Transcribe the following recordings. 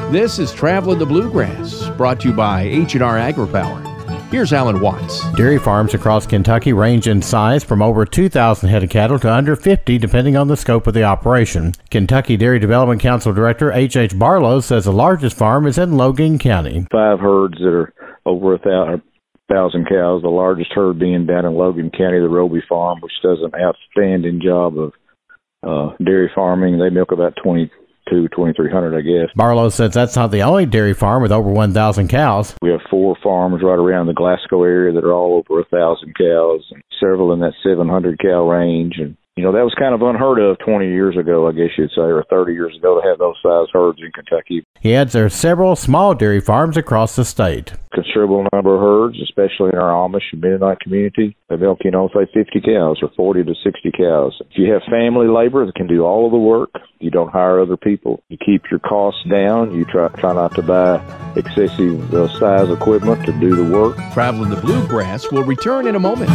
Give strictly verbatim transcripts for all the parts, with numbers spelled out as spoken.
This is Traveling the Bluegrass, brought to you by H and R AgriPower. Here's Alan Watts. Dairy farms across Kentucky range in size from over two thousand head of cattle to under fifty, depending on the scope of the operation. Kentucky Dairy Development Council Director H H Barlow says the largest farm is in Logan County. Five herds that are over a thousand. thousand cows, the largest herd being down in Logan County, the Roby Farm, which does an outstanding job of uh, dairy farming. They milk about twenty-two, twenty-three hundred, I guess. Barlow says that's not the only dairy farm with over one thousand cows. We have four farms right around the Glasgow area that are all over one thousand cows, and several in that seven hundred cow range. And you know, that was kind of unheard of twenty years ago, I guess you'd say, or thirty years ago, to have those size herds in Kentucky. He adds there are several small dairy farms across the state. Considerable number of herds, especially in our Amish and Mennonite community. They milk, you know, say fifty cows or forty to sixty cows. If you have family labor that can do all of the work, you don't hire other people, you keep your costs down, you try, try not to buy excessive uh, size equipment to do the work. Traveling the Bluegrass will return in a moment.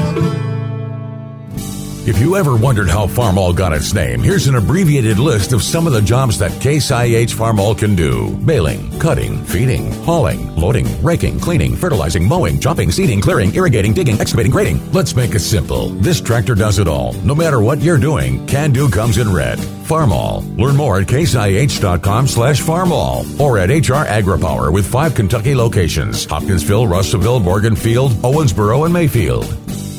If you ever wondered how Farmall got its name, here's an abbreviated list of some of the jobs that Case I H Farmall can do. Baling, cutting, feeding, hauling, loading, raking, cleaning, fertilizing, mowing, chopping, seeding, clearing, irrigating, digging, excavating, grading. Let's make it simple. This tractor does it all. No matter what you're doing, Can Do comes in red. Farmall. Learn more at caseih.com slash farmall or at H R AgriPower with five Kentucky locations: Hopkinsville, Russellville, Morganfield, Owensboro, and Mayfield.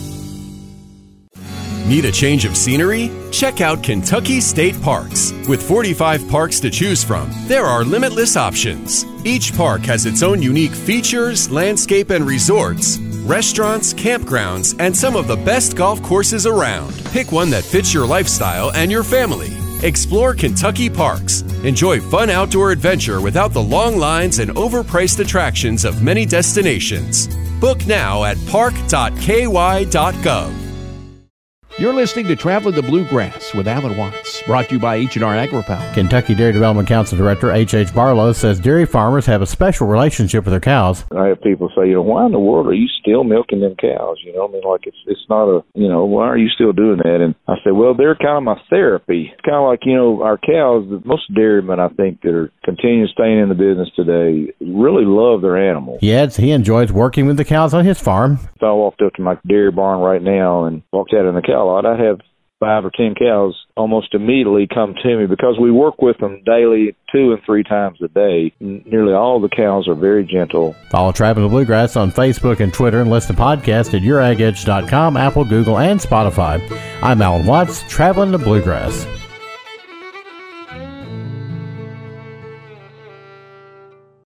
Need a change of scenery? Check out Kentucky State Parks. With forty-five parks to choose from, there are limitless options. Each park has its own unique features, landscape and resorts, restaurants, campgrounds, and some of the best golf courses around. Pick one that fits your lifestyle and your family. Explore Kentucky Parks. Enjoy fun outdoor adventure without the long lines and overpriced attractions of many destinations. Book now at park dot k y dot gov. You're listening to Traveling the Bluegrass with Alan Watts, brought to you by H and R AgriPower. Kentucky Dairy Development Council Director H H Barlow says dairy farmers have a special relationship with their cows. I have people say, you know, why in the world are you still milking them cows? You know, I mean, like, it's it's not a, you know, why are you still doing that? And I say, well, they're kind of my therapy. It's kind of like, you know, our cows, most dairymen, I think, that are continuing staying in the business today really love their animals. He adds he enjoys working with the cows on his farm. If I walked up to my dairy barn right now and walked out in the cow lot, I'd have five or ten cows almost immediately come to me because we work with them daily, two and three times a day. Nearly all the cows are very gentle. Follow Traveling the Bluegrass on Facebook and Twitter and listen to podcasts at your ag edge dot com, Apple, Google, and Spotify. I'm Alan Watts, Traveling the Bluegrass.